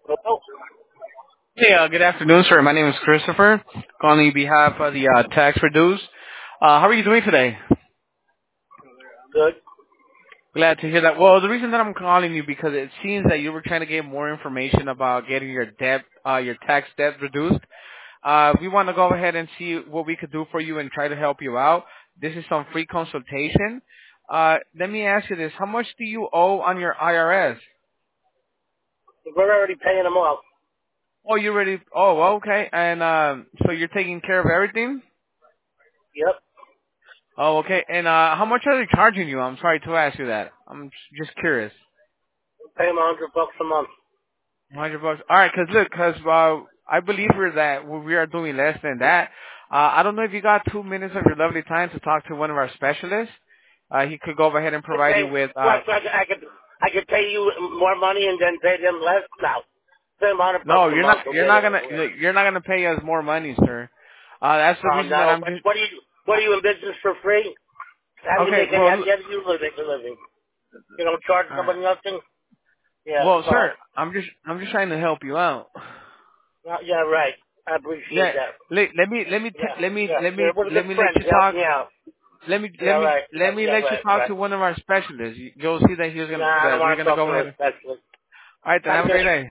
Oh, Hey, good afternoon, sir. My name is Christopher, calling on behalf of the Tax Reduce. How are you doing today? good. Glad to hear that. Well, the reason that I'm calling you because it seems that you were trying to get more information about getting your tax debt reduced. We want to go ahead and see what we could do for you and try to help you out. This is some free consultation. Let me ask you this: how much do you owe on your IRS? We're already paying them off. Oh, you already? Oh, okay. And so you're taking care of everything? Yep. Oh, okay. And how much are they charging you? I'm sorry to ask you that. I'm just curious. Pay them $100 a month. $100. All right, because I believe we are doing less than that. I don't know if you got 2 minutes of your lovely time to talk to one of our specialists. He could go ahead and I provide you pay, with. what, I could pay you more money and then pay them less? No. Pay them $100 No, a you're not. month. We'll You're get not it gonna. over with. You're not gonna pay us more money, sir. That's the Oh, reason that no. I'm But just. what are you in business for free? How do you Okay. make any, Well, how do you make a living? You don't charge all right. somebody nothing? Yeah, Well, so, sir, I'm just trying to help you out. yeah, right. I appreciate Yeah. that. Let me let me Yeah, t- let me yeah. let me We're let good me let friends. you Help talk. me out. Let me Yeah, let me right. let me Yeah, let you right, talk right. to one of our specialists. You'll see that Nah, I don't we're want to gonna talk go to a ahead. specialist. All right, then Have have a a good great day.